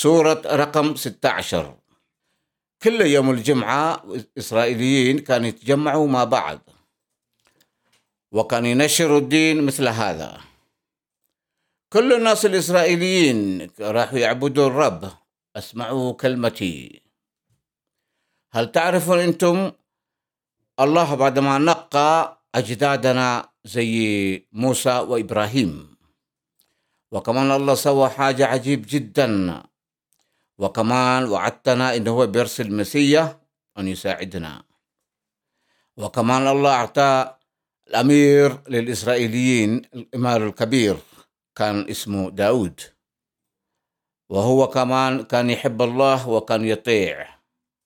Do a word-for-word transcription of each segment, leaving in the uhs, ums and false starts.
سورة رقم ستة عشر. كل يوم الجمعة إسرائيليين كانوا يتجمعوا مع بعض، وكان ينشروا الدين مثل هذا. كل الناس الإسرائيليين راحوا يعبدوا الرب. اسمعوا كلمتي. هل تعرفون أنتم الله بعدما نقى أجدادنا زي موسى وإبراهيم، وكمان الله سوى حاجة عجيب جدا، وكمان وعدتنا إنه هو بيرسل مسيح أن يساعدنا، وكمان الله أعطى الأمير للإسرائيليين الإمام الكبير كان اسمه داود، وهو كمان كان يحب الله وكان يطيع.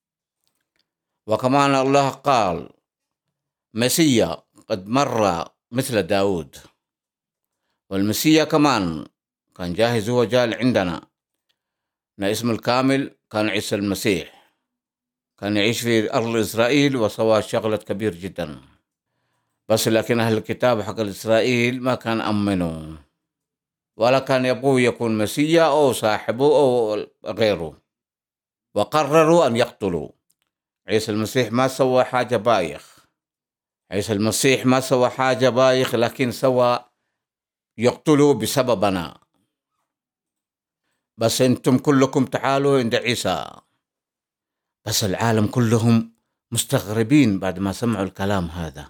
وكمان الله قال مسيح قد مر مثل داود، والمسيح كمان كان جاهز، هو جال عندنا. اسمه الكامل كان عيسى المسيح، كان يعيش في أرض إسرائيل وسوى شغلة كبير جدا. بس لكن أهل الكتاب حق إسرائيل ما كان أمنوا، ولا كان يبغوا يكون مسيح أو صاحبه أو غيره، وقرروا أن يقتلوا عيسى المسيح. ما سوى حاجة بايخ، عيسى المسيح ما سوى حاجة بايخ، لكن سوى يقتلوا بسببنا. بس أنتم كلكم تعالوا عند عيسى. بس العالم كلهم مستغربين بعد ما سمعوا الكلام هذا.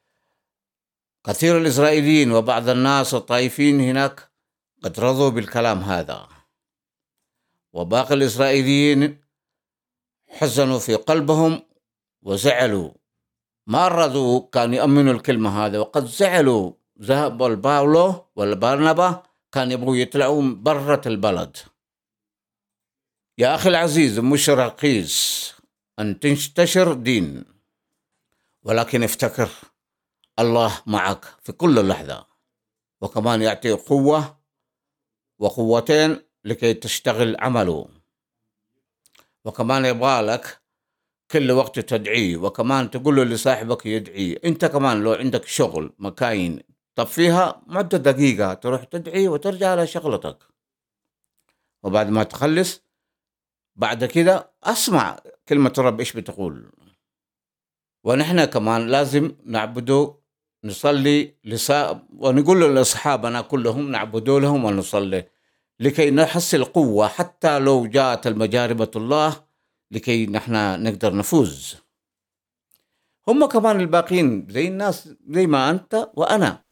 كثير الإسرائيليين وبعض الناس الطائفين هناك قد رضوا بالكلام هذا، وباقي الإسرائيليين حزنوا في قلبهم وزعلوا، ما رضوا كان يؤمنوا الكلمة هذا، وقد زعلوا. ذهب الباولو والبرنبا كان يبغوا يطلعوا برة البلد. يا أخي العزيز، مش رخيص أن تنتشر دين، ولكن افتكر الله معك في كل لحظة، وكمان يعطي قوة وقوتين لكي تشتغل عمله، وكمان يبغالك كل وقت تدعيه، وكمان تقول له لصاحبك يدعيه. انت كمان لو عندك شغل مكاين طب فيها مدة دقيقة تروح تدعي وترجع على شغلتك، وبعد ما تخلص بعد كده اسمع كلمة الرب ايش بتقول. ونحن كمان لازم نعبده، نصلي لسا... ونقول لأصحابنا كلهم نعبدوا لهم ونصلي لكي نحصل قوة، حتى لو جاءت المجاربة الله، لكي نحن نقدر نفوز. هم كمان الباقين زي الناس، زي ما أنت وأنا.